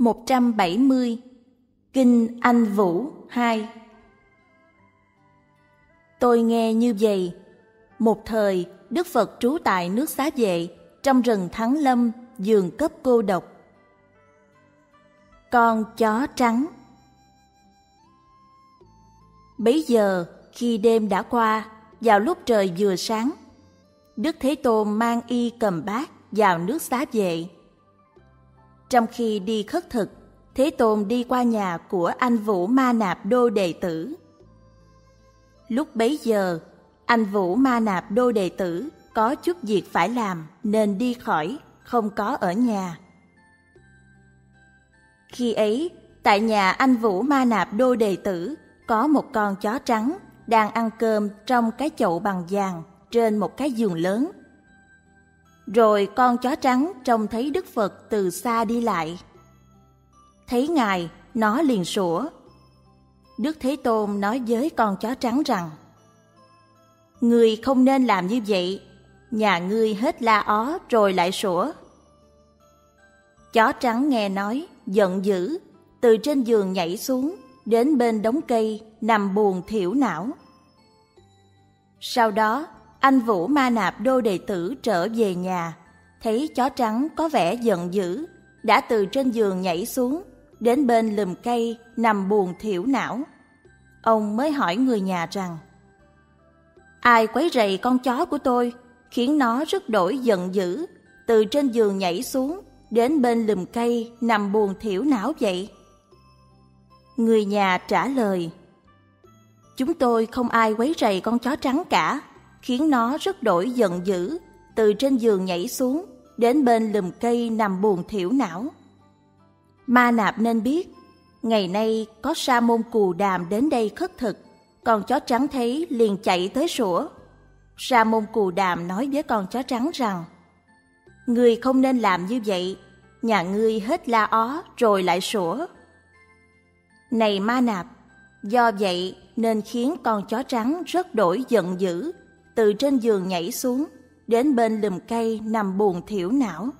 170. Kinh Anh Vũ 2. Tôi nghe như vậy. Một thời, Đức Phật trú tại nước Xá Vệ, trong rừng Thắng Lâm, vườn cấp cô độc. Con chó trắng. Bấy giờ, khi đêm đã qua, vào lúc trời vừa sáng, Đức Thế Tôn mang y cầm bát vào nước Xá Vệ. Trong khi đi khất thực, Thế Tôn đi qua nhà của anh Vũ Ma Nạp Đô đệ tử. Lúc bấy giờ, anh Vũ Ma Nạp Đô đệ tử có chút việc phải làm nên đi khỏi, không có ở nhà. Khi ấy, tại nhà anh Vũ Ma Nạp Đô đệ tử có một con chó trắng đang ăn cơm trong cái chậu bằng vàng trên một cái giường lớn. Rồi con chó trắng trông thấy Đức Phật từ xa đi lại. Thấy Ngài, nó liền sủa. Đức Thế Tôn nói với con chó trắng rằng: "Ngươi không nên làm như vậy, nhà ngươi hết la ó rồi lại sủa." Chó trắng nghe nói, giận dữ, từ trên giường nhảy xuống, đến bên đống cây, nằm buồn thiểu não. Sau đó, anh Vũ Ma Nạp Đô đệ tử trở về nhà, thấy chó trắng có vẻ giận dữ, đã từ trên giường nhảy xuống, đến bên lùm cây, nằm buồn thiểu não. Ông mới hỏi người nhà rằng: "Ai quấy rầy con chó của tôi, khiến nó rất đổi giận dữ, từ trên giường nhảy xuống, đến bên lùm cây, nằm buồn thiểu não vậy?" Người nhà trả lời: "Chúng tôi không ai quấy rầy con chó trắng cả, khiến nó rất đổi giận dữ, từ trên giường nhảy xuống, đến bên lùm cây nằm buồn thiểu não. Ma Nạp nên biết, ngày nay có Sa môn Cù Đàm đến đây khất thực, con chó trắng thấy liền chạy tới sủa. Sa môn Cù Đàm nói với con chó trắng rằng: "Ngươi không nên làm như vậy, nhà ngươi hết la ó rồi lại sủa." Này Ma Nạp, do vậy nên khiến con chó trắng rất đổi giận dữ, từ trên giường nhảy xuống, đến bên lùm cây nằm buồn thiểu não.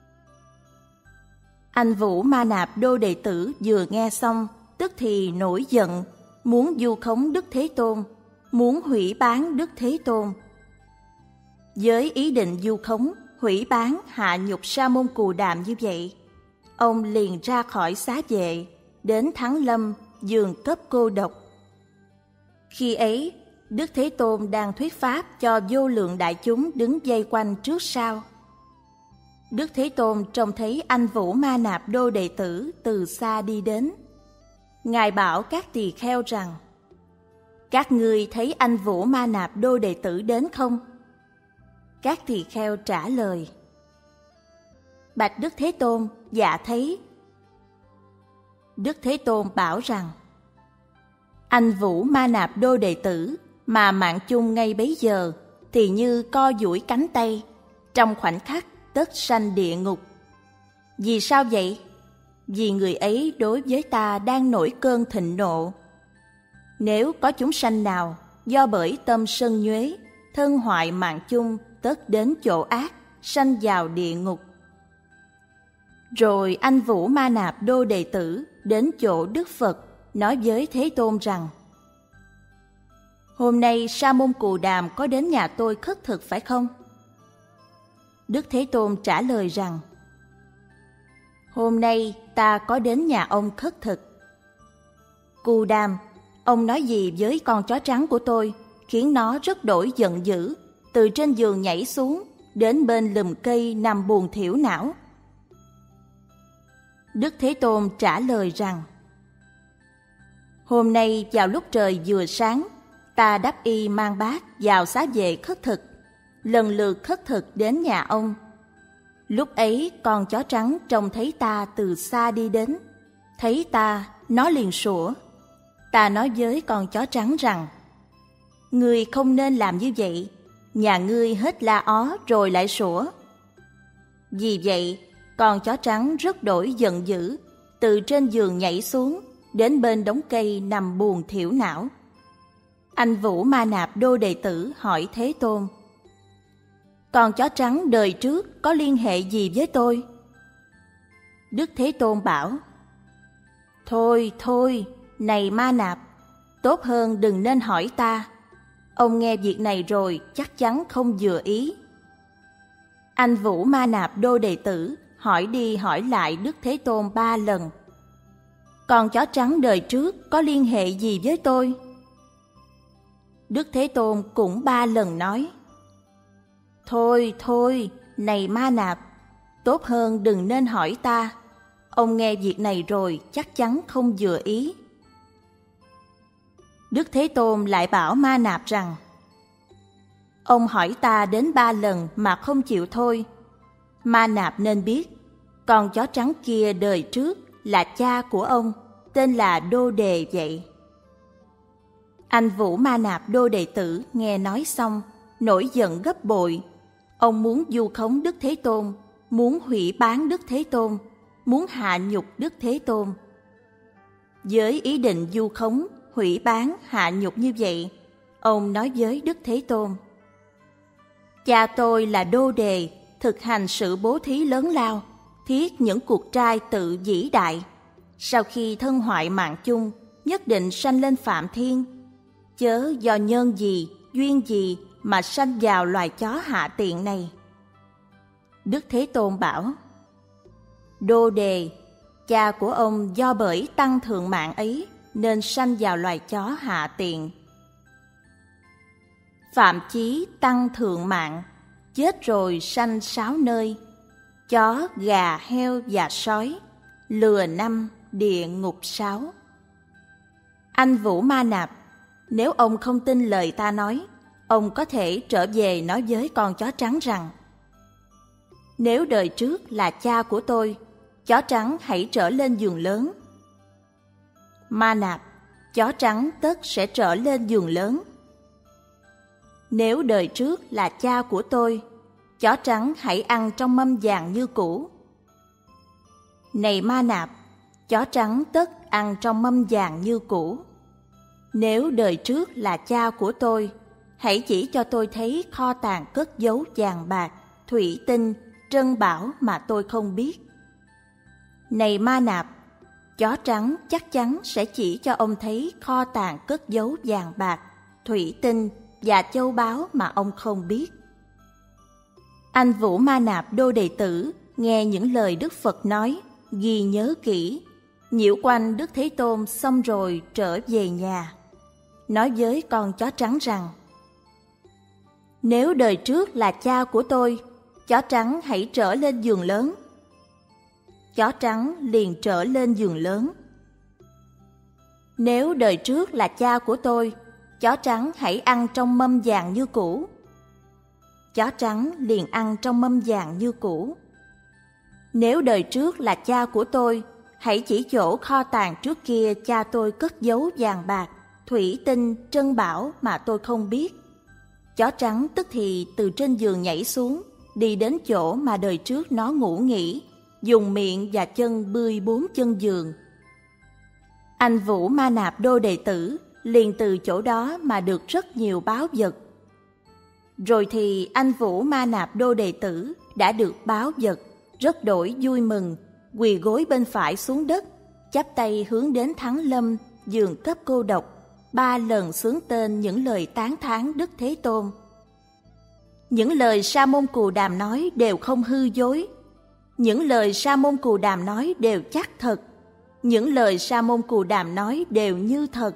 Anh Vũ Ma Nạp Đô đệ tử vừa nghe xong, tức thì nổi giận, muốn vu khống Đức Thế Tôn, muốn hủy bán Đức Thế Tôn. Với ý định vu khống, hủy bán, hạ nhục Sa môn Cù Đàm như vậy, ông liền ra khỏi Xá Vệ, đến Thắng Lâm, vườn cấp cô độc. Khi ấy, Đức Thế Tôn đang thuyết pháp cho vô lượng đại chúng đứng vây quanh trước sau. Đức Thế Tôn trông thấy anh Vũ Ma Nạp Đô đệ tử từ xa đi đến. Ngài bảo các tỳ kheo rằng: "Các ngươi thấy anh Vũ Ma Nạp Đô đệ tử đến không?" Các tỳ kheo trả lời: "Bạch Đức Thế Tôn, dạ thấy." Đức Thế Tôn bảo rằng: "Anh Vũ Ma Nạp Đô đệ tử mà mạng chung ngay bấy giờ thì như co duỗi cánh tay, trong khoảnh khắc tất sanh địa ngục. Vì sao vậy? Vì người ấy đối với ta đang nổi cơn thịnh nộ. Nếu có chúng sanh nào do bởi tâm sân nhuế, thân hoại mạng chung, tất đến chỗ ác, sanh vào địa ngục." Rồi anh Vũ Ma Nạp Đô đệ tử đến chỗ Đức Phật, nói với Thế Tôn rằng: "Hôm nay Sa môn Cù Đàm có đến nhà tôi khất thực phải không?" Đức Thế Tôn trả lời rằng: "Hôm nay ta có đến nhà ông khất thực." "Cù Đàm, ông nói gì với con chó trắng của tôi, khiến nó rất đổi giận dữ, từ trên giường nhảy xuống, đến bên lùm cây nằm buồn thiểu não?" Đức Thế Tôn trả lời rằng: "Hôm nay vào lúc trời vừa sáng, ta đắp y mang bát vào Xá Vệ khất thực, lần lượt khất thực đến nhà ông. Lúc ấy con chó trắng trông thấy ta từ xa đi đến, thấy ta, nó liền sủa. Ta nói với con chó trắng rằng: "Ngươi không nên làm như vậy, nhà ngươi hết la ó rồi lại sủa." Vì vậy, con chó trắng rất đổi giận dữ, từ trên giường nhảy xuống, đến bên đống cây nằm buồn thiểu não. Anh Vũ Ma Nạp Đô đệ tử hỏi Thế Tôn: "Con chó trắng đời trước có liên hệ gì với tôi?" Đức Thế Tôn bảo: Thôi, thôi, này Ma Nạp, tốt hơn đừng nên hỏi ta. Ông nghe việc này rồi chắc chắn không vừa ý. Anh Vũ Ma Nạp đô đệ tử hỏi đi hỏi lại Đức Thế Tôn 3 lần. Con chó trắng đời trước có liên hệ gì với tôi? Đức Thế Tôn cũng 3 lần nói. Thôi, thôi, này Ma Nạp, tốt hơn đừng nên hỏi ta. Ông nghe việc này rồi chắc chắn không vừa ý. Đức Thế Tôn lại bảo Ma Nạp rằng: Ông hỏi ta đến 3 lần mà không chịu thôi. Ma Nạp nên biết, con chó trắng kia đời trước là cha của ông, tên là Đô Đề vậy. Anh Vũ Ma Nạp đô đệ tử nghe nói xong, nổi giận gấp bội. Ông muốn vu khống Đức Thế Tôn, muốn hủy bán Đức Thế Tôn, muốn hạ nhục Đức Thế Tôn. Với ý định vu khống, hủy bán, hạ nhục như vậy, ông nói với Đức Thế Tôn: Cha tôi là Đô Đề, thực hành sự bố thí lớn lao, thiết những cuộc trai tự vĩ đại. Sau khi thân hoại mạng chung, nhất định sanh lên Phạm Thiên. Chớ do nhân gì, duyên gì mà sanh vào loài chó hạ tiện này. Đức Thế Tôn bảo: Đô Đề, cha của ông do bởi tăng thượng mạng ấy nên sanh vào loài chó hạ tiện. Phạm Chí tăng thượng mạng, chết rồi sanh 6 nơi: chó, gà, heo và sói, lừa 5, địa ngục 6. Anh Vũ Ma Nạp, nếu ông không tin lời ta nói, ông có thể trở về nói với con chó trắng rằng: Nếu đời trước là cha của tôi, chó trắng hãy trở lên giường lớn. Ma Nạp, chó trắng tất sẽ trở lên giường lớn. Nếu đời trước là cha của tôi, chó trắng hãy ăn trong mâm vàng như cũ. Này Ma Nạp, chó trắng tất ăn trong mâm vàng như cũ. Nếu đời trước là cha của tôi, hãy chỉ cho tôi thấy kho tàng cất giấu vàng bạc, thủy tinh, trân bảo mà tôi không biết. Này Ma Nạp, chó trắng chắc chắn sẽ chỉ cho ông thấy kho tàng cất giấu vàng bạc, thủy tinh và châu báu mà ông không biết. Anh Vũ Ma Nạp đô đệ tử nghe những lời Đức Phật nói, ghi nhớ kỹ, nhiễu quanh Đức Thế Tôn xong rồi trở về nhà. Nói với con chó trắng rằng: Nếu đời trước là cha của tôi, chó trắng hãy trở lên giường lớn. Chó trắng liền trở lên giường lớn. Nếu đời trước là cha của tôi, chó trắng hãy ăn trong mâm vàng như cũ. Chó trắng liền ăn trong mâm vàng như cũ. Nếu đời trước là cha của tôi, hãy chỉ chỗ kho tàng trước kia cha tôi cất giấu vàng bạc, thủy tinh, trân bảo mà tôi không biết. Chó trắng tức thì từ trên giường nhảy xuống, đi đến chỗ mà đời trước nó ngủ nghỉ, dùng miệng và chân bươi 4 chân giường. Anh Vũ Ma Nạp đô đệ tử liền từ chỗ đó mà được rất nhiều báu vật. Rồi thì anh Vũ Ma Nạp đô đệ tử đã được báu vật, rất đổi vui mừng, quỳ gối bên phải xuống đất, chắp tay hướng đến Thắng Lâm, giường cấp cô độc, 3 lần xướng tên những lời tán thán Đức Thế Tôn. Những lời Sa Môn Cù Đàm nói đều không hư dối. Những lời Sa Môn Cù Đàm nói đều chắc thật. Những lời Sa Môn Cù Đàm nói đều như thật.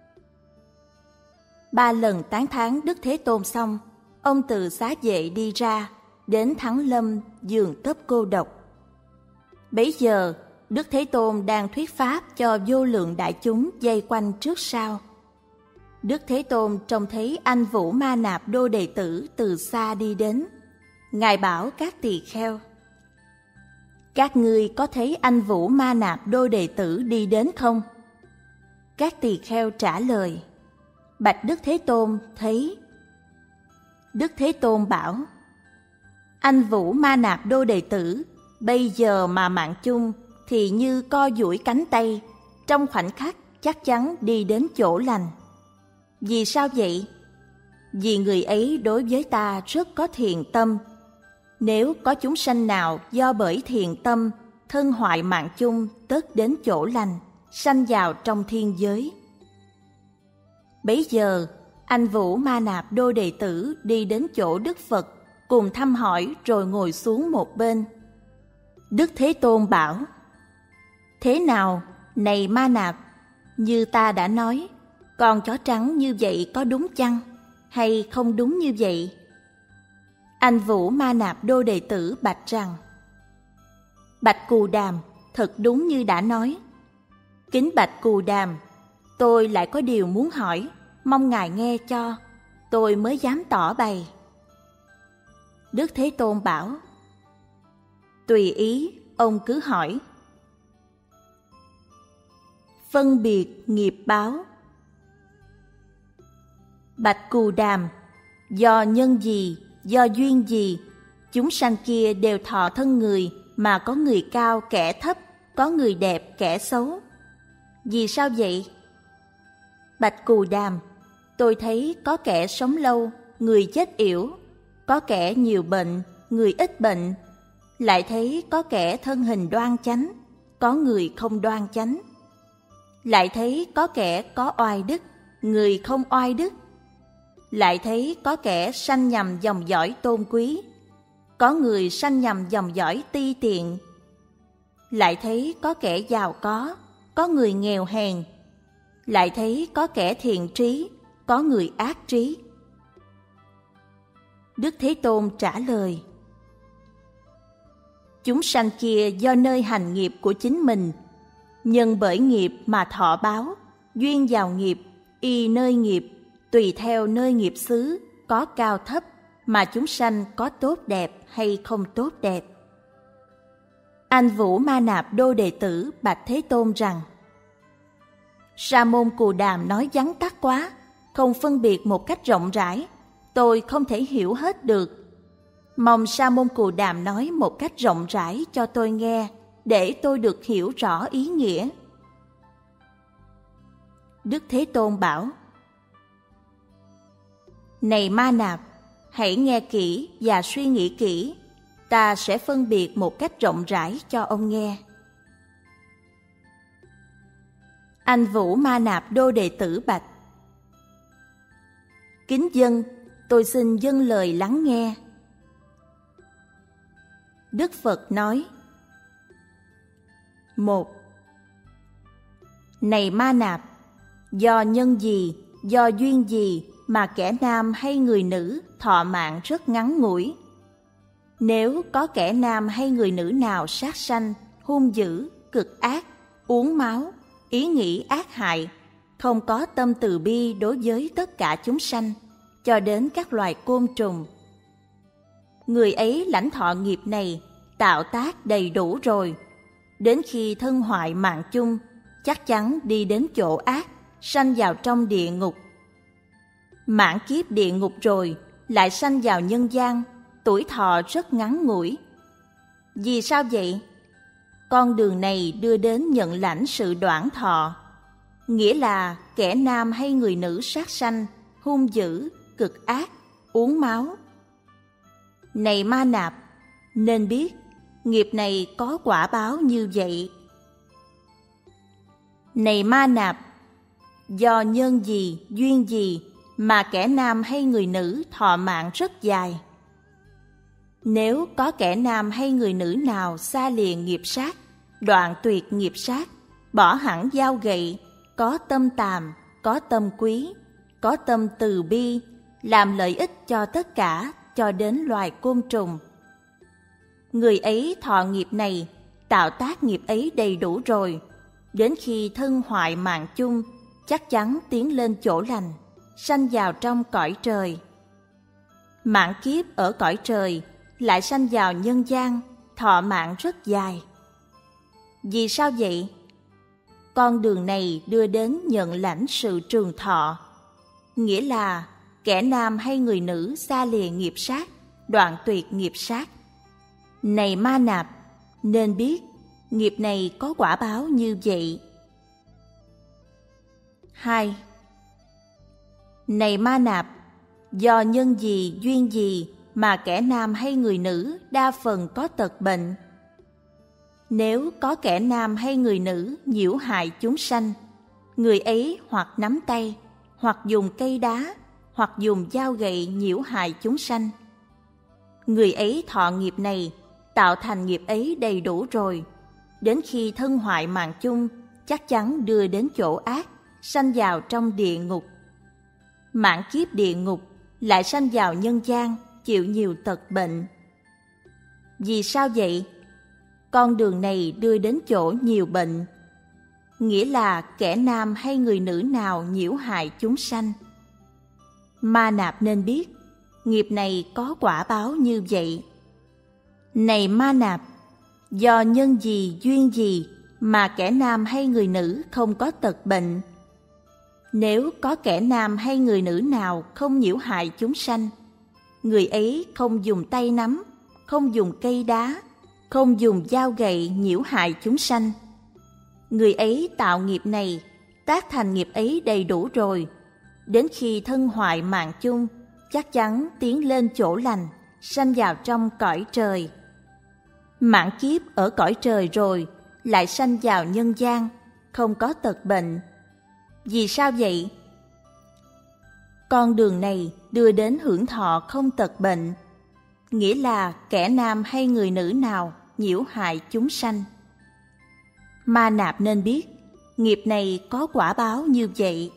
3 lần tán thán Đức Thế Tôn xong, ông từ xá vệ đi ra, đến Thắng Lâm, giường cấp cô độc. Bấy giờ, Đức Thế Tôn đang thuyết pháp cho vô lượng đại chúng vây quanh trước sau. Đức Thế Tôn trông thấy anh Vũ Ma Nạp đô đệ tử từ xa đi đến. Ngài bảo các tỳ kheo: Các ngươi có thấy anh Vũ Ma Nạp đô đệ tử đi đến không? Các tỳ kheo trả lời: Bạch Đức Thế Tôn, thấy. Đức Thế Tôn bảo: Anh Vũ Ma Nạp đô đệ tử, bây giờ mà mạng chung thì như co duỗi cánh tay, trong khoảnh khắc chắc chắn đi đến chỗ lành. Vì sao vậy? Vì người ấy đối với ta rất có thiện tâm. Nếu có chúng sanh nào do bởi thiện tâm thân hoại mạng chung tất đến chỗ lành, sanh vào trong thiên giới. Bấy giờ, anh Vũ Ma Nạp đô đệ tử đi đến chỗ Đức Phật, cùng thăm hỏi rồi ngồi xuống một bên. Đức Thế Tôn bảo: Thế nào, này Ma Nạp, như ta đã nói, con chó trắng như vậy có đúng chăng, hay không đúng như vậy? Anh Vũ Ma Nạp đô đệ tử bạch rằng: Bạch Cù Đàm, thật đúng như đã nói. Kính bạch Cù Đàm, tôi lại có điều muốn hỏi, mong ngài nghe cho, tôi mới dám tỏ bày. Đức Thế Tôn bảo: Tùy ý, ông cứ hỏi. Phân biệt nghiệp báo. Bạch Cù Đàm, do nhân gì, do duyên gì, chúng sanh kia đều thọ thân người, mà có người cao kẻ thấp, có người đẹp kẻ xấu. Vì sao vậy? Bạch Cù Đàm, tôi thấy có kẻ sống lâu, người chết yểu, có kẻ nhiều bệnh, người ít bệnh, lại thấy có kẻ thân hình đoan chánh, có người không đoan chánh, lại thấy có kẻ có oai đức, người không oai đức, lại thấy có kẻ sanh nhằm dòng dõi tôn quý, có người sanh nhằm dòng dõi ti tiện, lại thấy có kẻ giàu có người nghèo hèn, lại thấy có kẻ thiện trí, có người ác trí. Đức Thế Tôn trả lời: Chúng sanh kia do nơi hành nghiệp của chính mình, nhân bởi nghiệp mà thọ báo, duyên vào nghiệp, y nơi nghiệp, tùy theo nơi nghiệp xứ, có cao thấp, mà chúng sanh có tốt đẹp hay không tốt đẹp. Anh Vũ Ma Nạp đô đệ tử bạch Thế Tôn rằng: Sa môn Cù Đàm nói vắn tắt quá, không phân biệt một cách rộng rãi, tôi không thể hiểu hết được. Mong Sa môn Cù Đàm nói một cách rộng rãi cho tôi nghe, để tôi được hiểu rõ ý nghĩa. Đức Thế Tôn bảo: Này Ma Nạp, hãy nghe kỹ và suy nghĩ kỹ, ta sẽ phân biệt một cách rộng rãi cho ông nghe. Anh Vũ Ma Nạp đô đệ tử bạch: Kính dân, tôi xin dâng lời lắng nghe. Đức Phật nói: 1. Này Ma Nạp, do nhân gì, do duyên gì mà kẻ nam hay người nữ thọ mạng rất ngắn ngủi? Nếu có kẻ nam hay người nữ nào sát sanh, hung dữ, cực ác, uống máu, ý nghĩ ác hại, không có tâm từ bi đối với tất cả chúng sanh, cho đến các loài côn trùng, người ấy lãnh thọ nghiệp này, tạo tác đầy đủ rồi, đến khi thân hoại mạng chung, chắc chắn đi đến chỗ ác, sanh vào trong địa ngục. Mãn kiếp địa ngục rồi, lại sanh vào nhân gian, tuổi thọ rất ngắn ngủi. Vì sao vậy? Con đường này đưa đến nhận lãnh sự đoạn thọ, nghĩa là kẻ nam hay người nữ sát sanh, hung dữ, cực ác, uống máu. Này Ma Nạp, nên biết nghiệp này có quả báo như vậy. Này Ma Nạp, do nhân gì, duyên gì mà kẻ nam hay người nữ thọ mạng rất dài? Nếu có kẻ nam hay người nữ nào xa lìa nghiệp sát, đoạn tuyệt nghiệp sát, bỏ hẳn dao gậy, có tâm tàm, có tâm quý, có tâm từ bi, làm lợi ích cho tất cả, cho đến loài côn trùng, người ấy thọ nghiệp này, tạo tác nghiệp ấy đầy đủ rồi, đến khi thân hoại mạng chung, chắc chắn tiến lên chỗ lành, sanh vào trong cõi trời. Mãn kiếp ở cõi trời, lại sanh vào nhân gian, thọ mạng rất dài. Vì sao vậy? Con đường này đưa đến nhận lãnh sự trường thọ, nghĩa là kẻ nam hay người nữ xa lìa nghiệp sát, đoạn tuyệt nghiệp sát. Này Ma Nạp, nên biết nghiệp này có quả báo như vậy. 2. Này Ma Nạp, do nhân gì, duyên gì mà kẻ nam hay người nữ đa phần có tật bệnh? Nếu có kẻ nam hay người nữ nhiễu hại chúng sanh, người ấy hoặc nắm tay, hoặc dùng cây đá, hoặc dùng dao gậy nhiễu hại chúng sanh. Người ấy thọ nghiệp này, tạo thành nghiệp ấy đầy đủ rồi, đến khi thân hoại mạng chung, chắc chắn đưa đến chỗ ác, sanh vào trong địa ngục. Mãn kiếp địa ngục lại sanh vào nhân gian, chịu nhiều tật bệnh. Vì sao vậy? Con đường này đưa đến chỗ nhiều bệnh, nghĩa là kẻ nam hay người nữ nào nhiễu hại chúng sanh. Ma Nạp nên biết, nghiệp này có quả báo như vậy. Này Ma Nạp, do nhân gì duyên gì mà kẻ nam hay người nữ không có tật bệnh? Nếu có kẻ nam hay người nữ nào không nhiễu hại chúng sanh, người ấy không dùng tay nắm, không dùng cây đá, không dùng dao gậy nhiễu hại chúng sanh. Người ấy tạo nghiệp này, tác thành nghiệp ấy đầy đủ rồi, đến khi thân hoại mạng chung, chắc chắn tiến lên chỗ lành, sanh vào trong cõi trời. Mãn kiếp ở cõi trời rồi, lại sanh vào nhân gian, không có tật bệnh. Vì sao vậy? Con đường này đưa đến hưởng thọ không tật bệnh, nghĩa là kẻ nam hay người nữ nào nhiễu hại chúng sanh. Ma Nạp nên biết, nghiệp này có quả báo như vậy.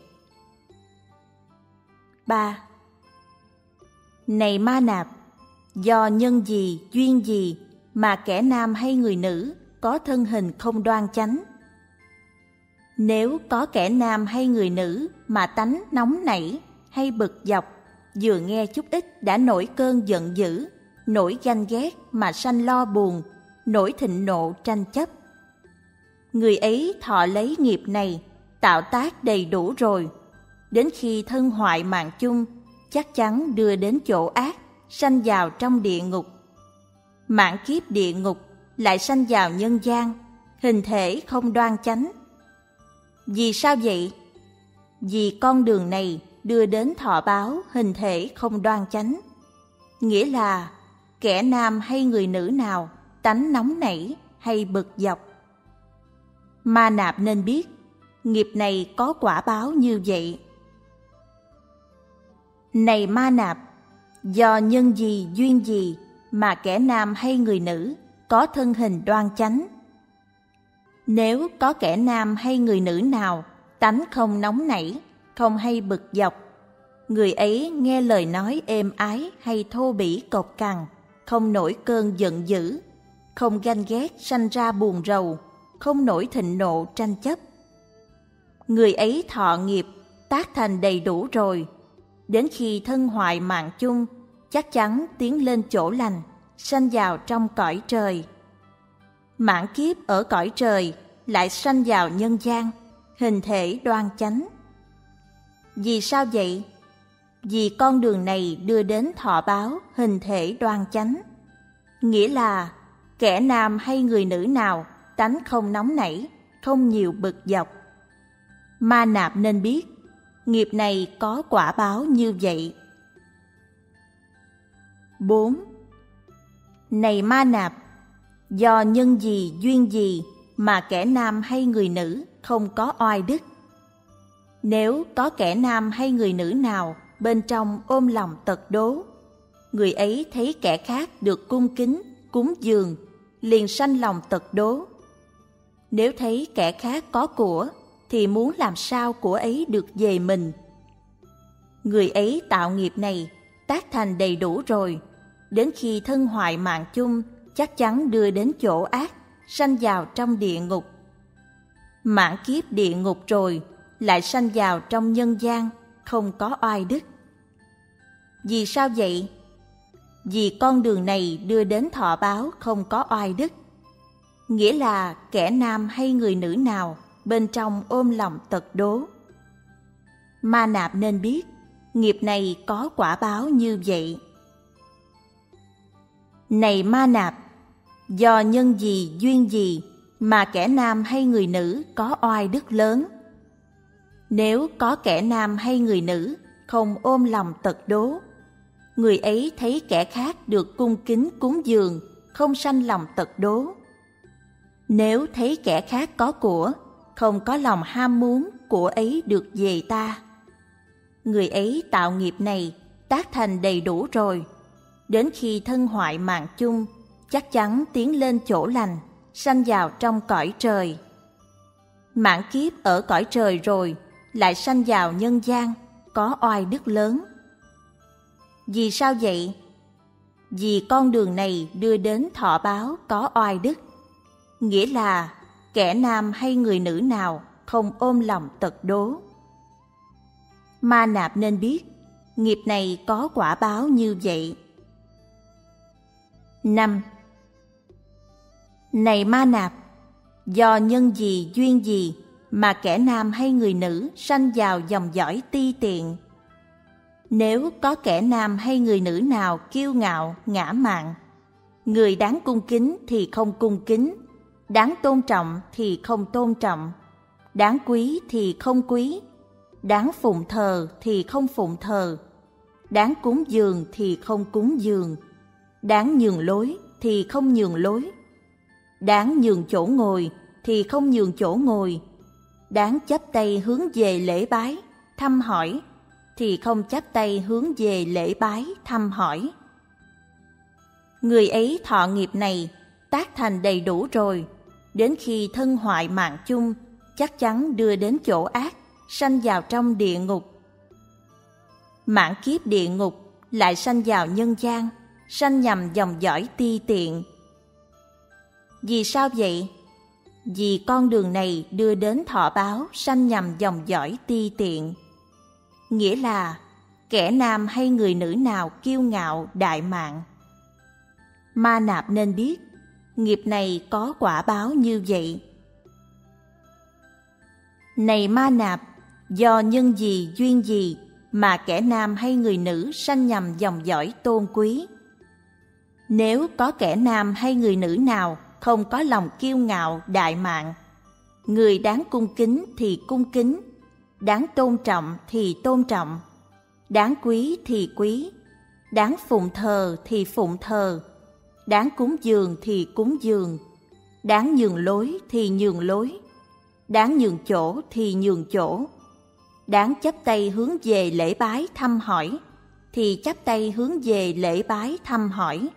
3. Này Ma Nạp, do nhân gì duyên gì mà kẻ nam hay người nữ có thân hình không đoan chánh? Nếu có kẻ nam hay người nữ mà tánh nóng nảy hay bực dọc, vừa nghe chút ít đã nổi cơn giận dữ, nổi ganh ghét mà sanh lo buồn, nổi thịnh nộ tranh chấp. Người ấy thọ lấy nghiệp này, tạo tác đầy đủ rồi, đến khi thân hoại mạng chung, chắc chắn đưa đến chỗ ác, sanh vào trong địa ngục. Mãn kiếp địa ngục lại sanh vào nhân gian, hình thể không đoan chánh. Vì sao vậy? Vì con đường này đưa đến thọ báo hình thể không đoan chánh, nghĩa là kẻ nam hay người nữ nào tánh nóng nảy hay bực dọc. Ma Nạp nên biết, nghiệp này có quả báo như vậy. Này Ma Nạp, do nhân gì duyên gì mà kẻ nam hay người nữ có thân hình đoan chánh? Nếu có kẻ nam hay người nữ nào tánh không nóng nảy, không hay bực dọc, người ấy nghe lời nói êm ái hay thô bỉ cộc cằn, không nổi cơn giận dữ, không ganh ghét sanh ra buồn rầu, không nổi thịnh nộ tranh chấp. Người ấy thọ nghiệp, tác thành đầy đủ rồi, đến khi thân hoại mạng chung, chắc chắn tiến lên chỗ lành, sanh vào trong cõi trời. Mãn kiếp ở cõi trời, lại sanh vào nhân gian, hình thể đoan chánh. Vì sao vậy? Vì con đường này đưa đến thọ báo hình thể đoan chánh, nghĩa là kẻ nam hay người nữ nào tánh không nóng nảy, không nhiều bực dọc. Ma Nạp nên biết, nghiệp này có quả báo như vậy. 4. Này Ma Nạp, do nhân gì duyên gì mà kẻ nam hay người nữ không có oai đức? Nếu có kẻ nam hay người nữ nào bên trong ôm lòng tật đố, người ấy thấy kẻ khác được cung kính, cúng dường, liền sanh lòng tật đố. Nếu thấy kẻ khác có của, thì muốn làm sao của ấy được về mình. Người ấy tạo nghiệp này, tác thành đầy đủ rồi, đến khi thân hoại mạng chung, chắc chắn đưa đến chỗ ác, sanh vào trong địa ngục. Mãn kiếp địa ngục rồi, lại sanh vào trong nhân gian, không có oai đức. Vì sao vậy? Vì con đường này đưa đến thọ báo không có oai đức, nghĩa là kẻ nam hay người nữ nào bên trong ôm lòng tật đố. Ma Nạp nên biết, nghiệp này có quả báo như vậy. Này Ma Nạp, do nhân gì duyên gì mà kẻ nam hay người nữ có oai đức lớn? Nếu có kẻ nam hay người nữ không ôm lòng tật đố, người ấy thấy kẻ khác được cung kính cúng dường, không sanh lòng tật đố. Nếu thấy kẻ khác có của, không có lòng ham muốn của ấy được về ta, người ấy tạo nghiệp này tác thành đầy đủ rồi, đến khi thân hoại mạng chung, chắc chắn tiến lên chỗ lành, sanh vào trong cõi trời. Mãn kiếp ở cõi trời rồi, lại sanh vào nhân gian, có oai đức lớn. Vì sao vậy? Vì con đường này đưa đến thọ báo có oai đức, nghĩa là kẻ nam hay người nữ nào không ôm lòng tật đố. Ma Nạp nên biết, nghiệp này có quả báo như vậy. 5. Này Ma Nạp, do nhân gì duyên gì mà kẻ nam hay người nữ sanh vào dòng dõi ti tiện? Nếu có kẻ nam hay người nữ nào kiêu ngạo, ngã mạn, người đáng cung kính thì không cung kính, đáng tôn trọng thì không tôn trọng, đáng quý thì không quý, đáng phụng thờ thì không phụng thờ, đáng cúng dường thì không cúng dường, đáng nhường lối thì không nhường lối, đáng nhường chỗ ngồi thì không nhường chỗ ngồi, đáng chắp tay hướng về lễ bái, thăm hỏi thì không chắp tay hướng về lễ bái, thăm hỏi. Người ấy thọ nghiệp này tác thành đầy đủ rồi, đến khi thân hoại mạng chung, chắc chắn đưa đến chỗ ác, sanh vào trong địa ngục. Mãn kiếp địa ngục lại sanh vào nhân gian, sanh nhằm dòng dõi ti tiện. Vì sao vậy? Vì con đường này đưa đến thọ báo sanh nhằm dòng dõi ti tiện, nghĩa là kẻ nam hay người nữ nào kiêu ngạo đại mạn. Ma Nạp nên biết, nghiệp này có quả báo như vậy. Này Ma Nạp, do nhân gì duyên gì mà kẻ nam hay người nữ sanh nhằm dòng dõi tôn quý? Nếu có kẻ nam hay người nữ nào không có lòng kiêu ngạo đại mạn, người đáng cung kính thì cung kính, đáng tôn trọng thì tôn trọng, đáng quý thì quý, đáng phụng thờ thì phụng thờ, đáng cúng dường thì cúng dường, đáng nhường lối thì nhường lối, đáng nhường chỗ thì nhường chỗ, đáng chắp tay hướng về lễ bái thăm hỏi thì chắp tay hướng về lễ bái thăm hỏi.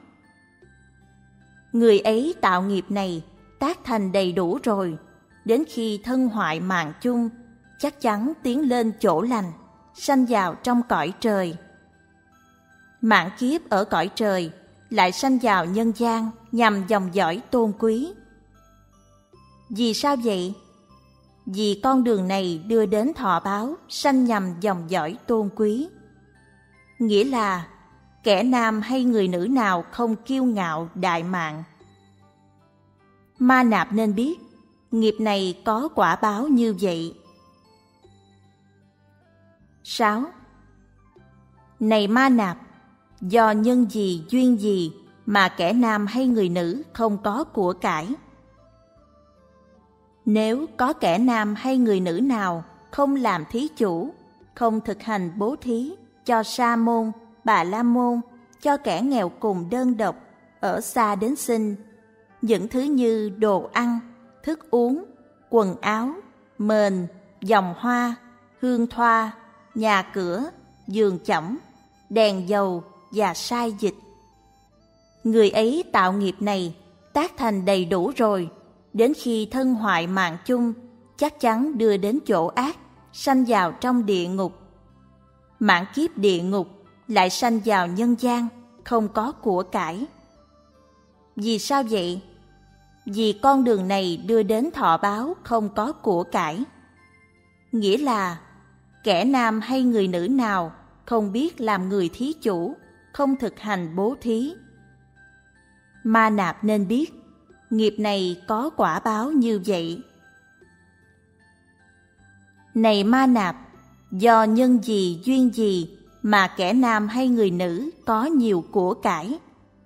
Người ấy tạo nghiệp này tác thành đầy đủ rồi, đến khi thân hoại mạng chung, chắc chắn tiến lên chỗ lành, sanh vào trong cõi trời. Mãn kiếp ở cõi trời, lại sanh vào nhân gian nhằm dòng dõi tôn quý. Vì sao vậy? Vì con đường này đưa đến thọ báo sanh nhằm dòng dõi tôn quý, nghĩa là kẻ nam hay người nữ nào không kiêu ngạo đại mạn. Ma Nạp nên biết, nghiệp này có quả báo như vậy. 6. Này Ma Nạp, do nhân gì duyên gì mà kẻ nam hay người nữ không có của cải? Nếu có kẻ nam hay người nữ nào không làm thí chủ, không thực hành bố thí cho sa môn, bà la môn, cho kẻ nghèo cùng đơn độc, ở xa đến xin, những thứ như đồ ăn, thức uống, quần áo, mền, vòng hoa, hương thoa, nhà cửa, giường chõng, đèn dầu và sai dịch. Người ấy tạo nghiệp này tác thành đầy đủ rồi, đến khi thân hoại mạng chung, chắc chắn đưa đến chỗ ác, sanh vào trong địa ngục. Mãn kiếp địa ngục lại sanh vào nhân gian, không có của cải. Vì sao vậy? Vì con đường này đưa đến thọ báo không có của cải, nghĩa là kẻ nam hay người nữ nào không biết làm người thí chủ, không thực hành bố thí. Ma Nạp nên biết, nghiệp này có quả báo như vậy. Này Ma Nạp, do nhân gì duyên gì mà kẻ nam hay người nữ có nhiều của cải?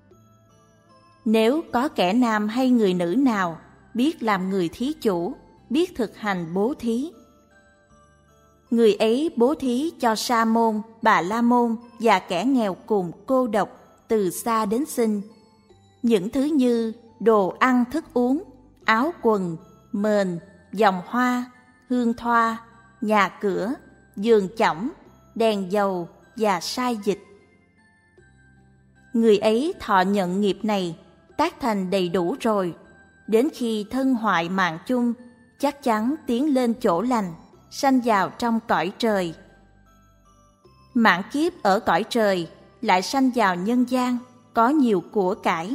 Nếu có kẻ nam hay người nữ nào biết làm người thí chủ, biết thực hành bố thí, người ấy bố thí cho sa môn, bà la môn và kẻ nghèo cùng cô độc từ xa đến xin, những thứ như đồ ăn thức uống, áo quần, mền, vòng hoa, hương thoa, nhà cửa, giường chõng, đèn dầu và sai dịch. Người ấy thọ nhận nghiệp này, tác thành đầy đủ rồi, đến khi thân hoại mạng chung, chắc chắn tiến lên chỗ lành, sanh vào trong cõi trời. Mãn kiếp ở cõi trời, lại sanh vào nhân gian, có nhiều của cải.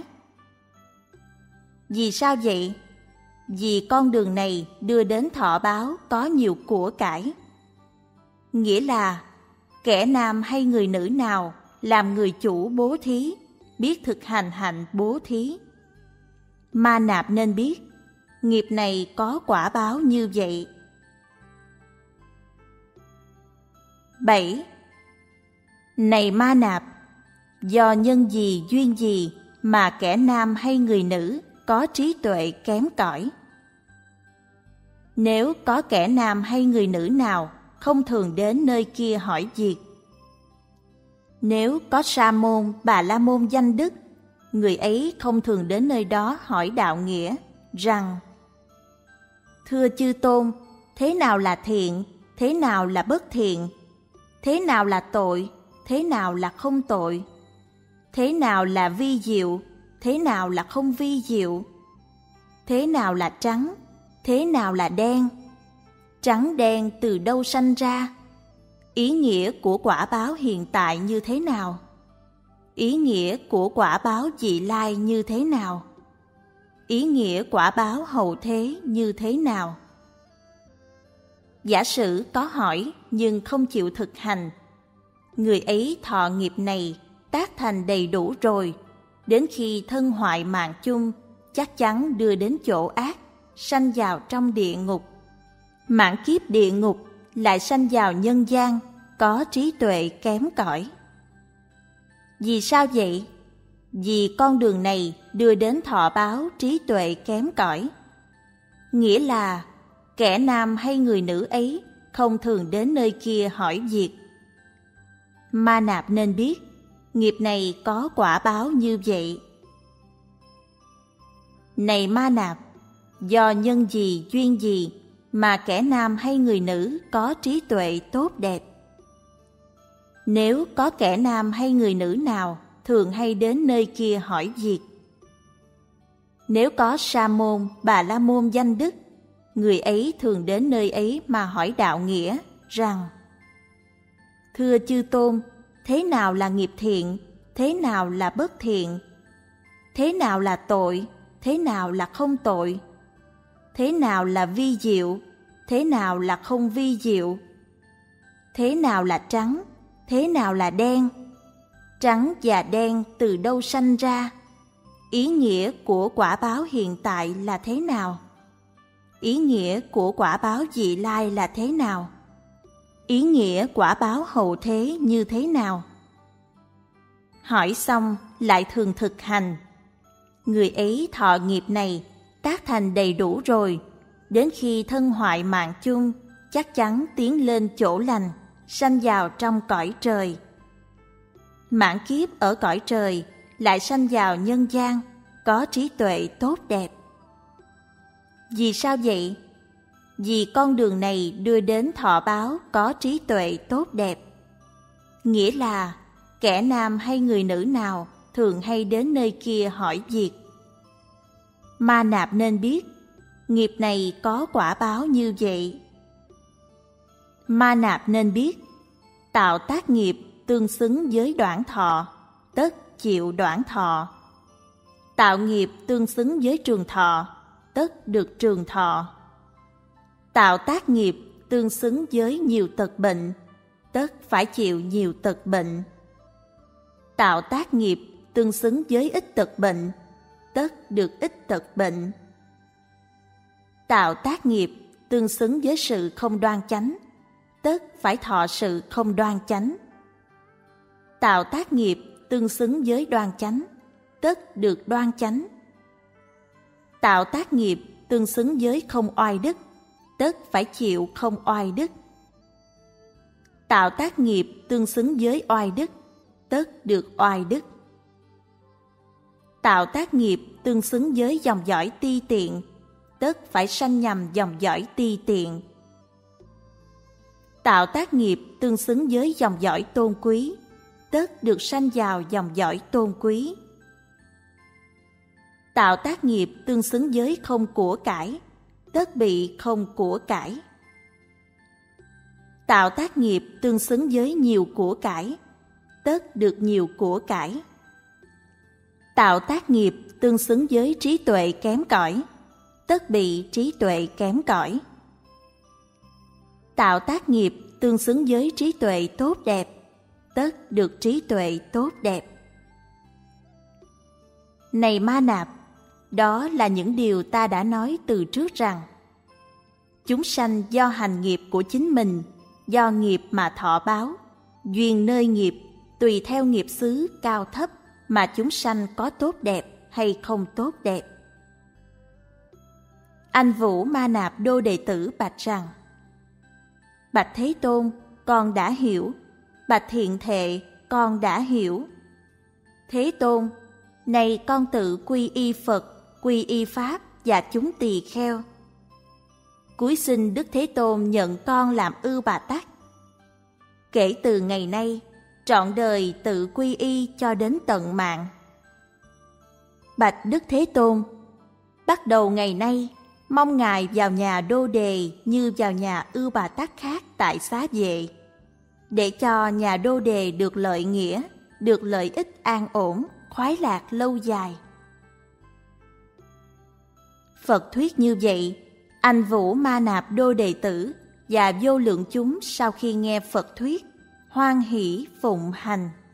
Vì sao vậy? Vì con đường này đưa đến thọ báo có nhiều của cải. Nghĩa là, kẻ nam hay người nữ nào làm người chủ bố thí, biết thực hành hạnh bố thí. Ma Nạp nên biết, nghiệp này có quả báo như vậy. 7. Này Ma Nạp, do nhân gì duyên gì mà kẻ nam hay người nữ có trí tuệ kém cỏi? Nếu có kẻ nam hay người nữ nào không thường đến nơi kia hỏi việc, nếu có Sa môn, Bà La môn danh đức, người ấy không thường đến nơi đó hỏi đạo nghĩa, rằng: Thưa chư tôn, thế nào là thiện, thế nào là bất thiện? Thế nào là tội, thế nào là không tội? Thế nào là vi diệu, thế nào là không vi diệu? Thế nào là trắng, thế nào là đen? Trắng đen từ đâu sanh ra? Ý nghĩa của quả báo hiện tại như thế nào? Ý nghĩa của quả báo vị lai như thế nào? Ý nghĩa quả báo hậu thế như thế nào? Giả sử có hỏi nhưng không chịu thực hành, người ấy thọ nghiệp này, tác thành đầy đủ rồi, đến khi thân hoại mạng chung, chắc chắn đưa đến chỗ ác, sanh vào trong địa ngục. Mãn kiếp địa ngục lại sanh vào nhân gian, có trí tuệ kém cỏi. Vì sao vậy? Vì con đường này đưa đến thọ báo trí tuệ kém cỏi. Nghĩa là, kẻ nam hay người nữ ấy không thường đến nơi kia hỏi việc. Ma Nạp nên biết, nghiệp này có quả báo như vậy. Này Ma Nạp, do nhân gì duyên gì mà kẻ nam hay người nữ có trí tuệ tốt đẹp? Nếu có kẻ nam hay người nữ nào thường hay đến nơi kia hỏi việc, nếu có Sa môn, Bà La môn danh đức, người ấy thường đến nơi ấy mà hỏi đạo nghĩa, rằng: Thưa chư tôn, thế nào là nghiệp thiện, thế nào là bất thiện? Thế nào là tội, thế nào là không tội? Thế nào là vi diệu, thế nào là không vi diệu? Thế nào là trắng, thế nào là đen? Trắng và đen từ đâu sanh ra? Ý nghĩa của quả báo hiện tại là thế nào? Ý nghĩa của quả báo vị lai là thế nào? Ý nghĩa quả báo hậu thế như thế nào? Hỏi xong lại thường thực hành, người ấy thọ nghiệp này, tác thành đầy đủ rồi, đến khi thân hoại mạng chung, chắc chắn tiến lên chỗ lành, sanh vào trong cõi trời. Mãn kiếp ở cõi trời, lại sanh vào nhân gian, có trí tuệ tốt đẹp. Vì sao vậy? Vì con đường này đưa đến thọ báo có trí tuệ tốt đẹp. Nghĩa là, kẻ nam hay người nữ nào thường hay đến nơi kia hỏi việc. Ma Nạp nên biết, nghiệp này có quả báo như vậy. Ma Nạp nên biết, tạo tác nghiệp tương xứng với đoạn thọ, tất chịu đoạn thọ. Tạo nghiệp tương xứng với trường thọ, tất được trường thọ. Tạo tác nghiệp tương xứng với nhiều tật bệnh, tất phải chịu nhiều tật bệnh. Tạo tác nghiệp tương xứng với ít tật bệnh, tất được ít tật bệnh. Tạo tác nghiệp tương xứng với sự không đoan chánh, tất phải thọ sự không đoan chánh. Tạo tác nghiệp tương xứng với đoan chánh, tất được đoan chánh. Tạo tác nghiệp tương xứng với không oai đức, tất phải chịu không oai đức. Tạo tác nghiệp tương xứng với oai đức, tất được oai đức. Tạo tác nghiệp tương xứng với dòng dõi ti tiện, tất phải sanh nhằm dòng dõi ti tiện. Tạo tác nghiệp tương xứng với dòng dõi tôn quý, tất được sanh vào dòng dõi tôn quý. Tạo tác nghiệp tương xứng với không của cải, tất bị không của cải. Tạo tác nghiệp tương xứng với nhiều của cải, tất được nhiều của cải. Tạo tác nghiệp tương xứng với trí tuệ kém cỏi, tất bị trí tuệ kém cỏi. Tạo tác nghiệp tương xứng với trí tuệ tốt đẹp, tất được trí tuệ tốt đẹp. Này Ma Nạp, đó là những điều ta đã nói từ trước rằng chúng sanh do hành nghiệp của chính mình, do nghiệp mà thọ báo, duyên nơi nghiệp, tùy theo nghiệp xứ cao thấp mà chúng sanh có tốt đẹp hay không tốt đẹp. Anh Vũ Ma Nạp Đô đệ tử bạch rằng: Bạch Thế Tôn, con đã hiểu. Bạch Thiện Thệ, con đã hiểu. Thế Tôn, này con tự quy y Phật, quy y Pháp và chúng tỳ kheo. Cúi xin Đức Thế Tôn nhận con làm Ư Bà Tắc. Kể từ ngày nay, trọn đời tự quy y cho đến tận mạng. Bạch Đức Thế Tôn, bắt đầu ngày nay, mong Ngài vào nhà Đô Đề như vào nhà Ư Bà Tắc khác tại Xá Vệ, để cho nhà Đô Đề được lợi nghĩa, được lợi ích an ổn, khoái lạc lâu dài. Phật thuyết như vậy, anh Vũ Ma Nạp Đô đệ tử và vô lượng chúng sau khi nghe Phật thuyết, hoan hỷ phụng hành.